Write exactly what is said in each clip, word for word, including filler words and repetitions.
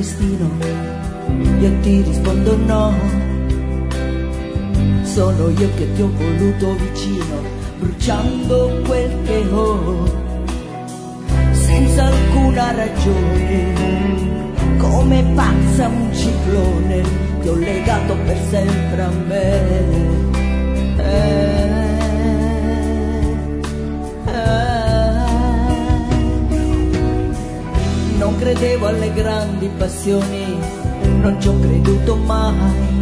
destino, io ti rispondo no. Sono io che ti ho voluto vicino, bruciando quel che ho, senza alcuna ragione, come pazza un ciclone, ti ho legato per sempre a me. Eh, Non credevo alle grandi passioni, non ci ho creduto mai.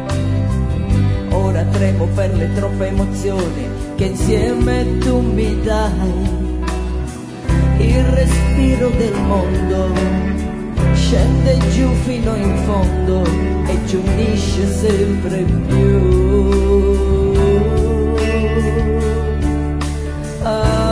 Ora tremo per le troppe emozioni che insieme tu mi dai. Il respiro del mondo scende giù fino in fondo e ci unisce sempre più. Ah.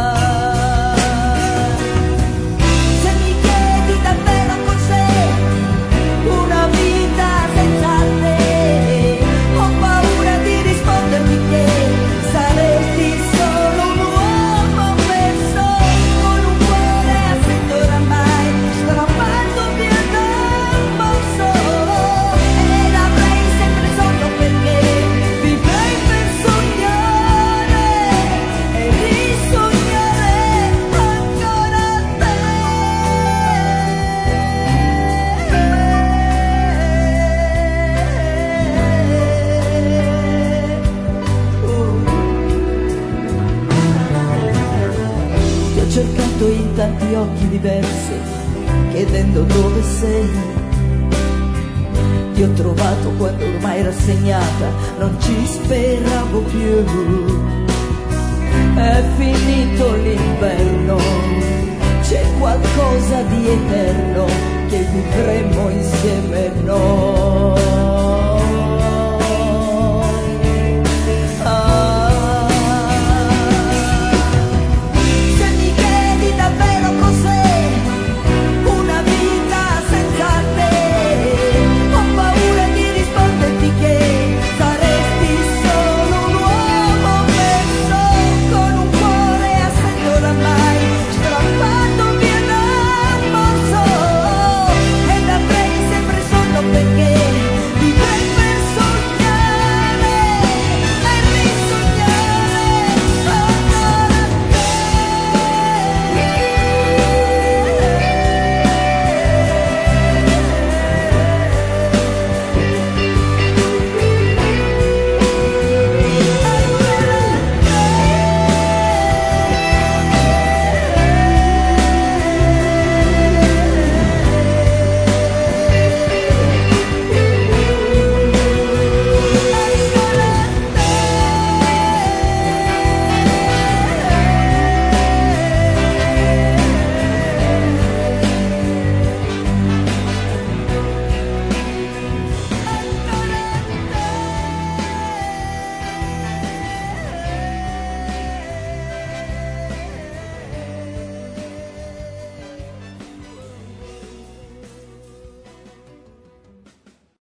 Cercato in tanti occhi diversi, chiedendo dove sei. Ti ho trovato quando ormai rassegnata non ci speravo più. È finito l'inverno, c'è qualcosa di eterno che vivremo insieme